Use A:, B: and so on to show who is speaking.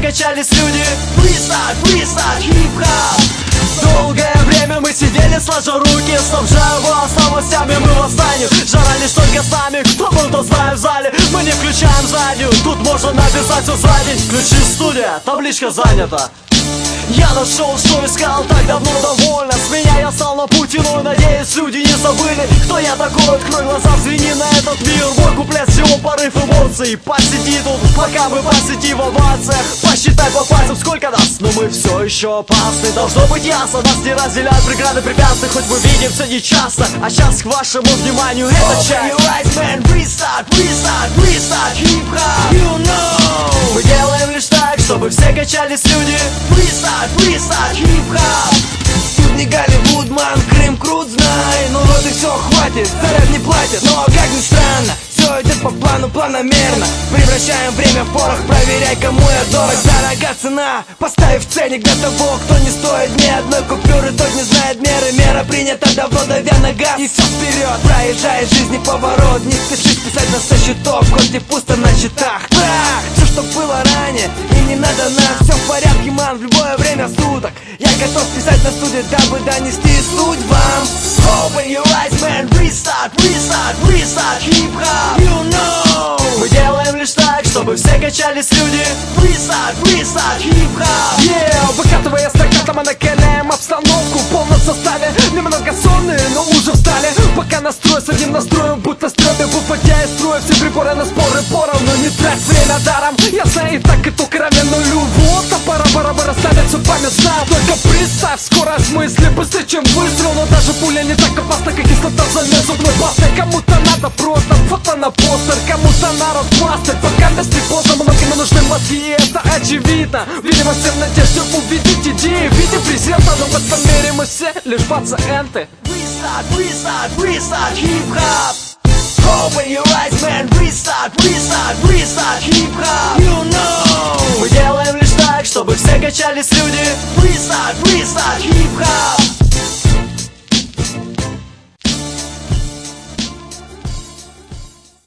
A: качались люди. Фристайл, хип-хоп. Долгое время мы сидели сложа руки, снабжая вас новостями, мы восстанем. Жарались только с нами, кто был, то знает в зале. Мы не включаем заднюю, тут можно написать все за день. Включи студия, табличка занята. Я нашел, что искал так давно, довольно. С меня я стал на пути, но надеюсь, люди не забыли, кто я такой. Открой глаза, взгляни на этот мир. Мой куплет всего порыв эмоций. Посиди тут, пока мы посети в овациях. Посчитай по пальцам, сколько нас, но мы все еще опасны. Должно быть ясно, нас не разделяют преграды, препятствия. Хоть мы видимся не часто, а сейчас к вашему вниманию это часть. Хип-хоп, you know. Мы делаем лишь так, чтобы все качались люди. Фристайл, хип-хоп.
B: Тут не Голливуд, ман, Крым крут, знай. Ну вот и все, хватит, заряд не платят. Но как ни странно, все идет по плану, планомерно. Превращаем время в порох, проверяй, кому я дорог. Дорога цена, поставив ценник для того, кто не стоит ни одной купюры. Тот не знает меры, мера принята давно, давя на газ. И все вперед, проезжая жизни поворот. Не спеши списать нас со счетов, хоть и пусто на счетах. Трах, все, что было ранее, и не надо нам. Все в порядке, ман, в любое время суток. Я готов писать на студии, дабы донести суть вам.
A: Open your eyes, man, restart, hip-hop, you know. Мы делаем лишь так, чтобы все качались люди. Фристайл, хип-хоп.
B: Выкатывая стакатом, мы накаляем обстановку в полном составе. Немного сонные, но уже встали. Пока настрой с одним настроем, будто стрёме. Выпадя из строя, все приборы на споры поровну. Не трать время даром, ясно и так, и то кровяную любовь. Пора расставить всю память, знаю. Только представь, скорость мысли быстрее, чем выстрел. Но даже пуля не так опасна, как кислота в замес зубной пастой. Кому-то надо просто фото на постер, кому-то народ пластырь. Пока без поздно, многим нужны мозги, и это очевидно. Видимо, всем в надежде увидеть идеи в виде презента. Но в этом мире мы все лишь пациенты.
A: Restart, hip-hop. Open your eyes, man, restart, hip-hop, you know. Мы делаем лишь так, чтобы все качались люди. Фристайл, хип-хоп.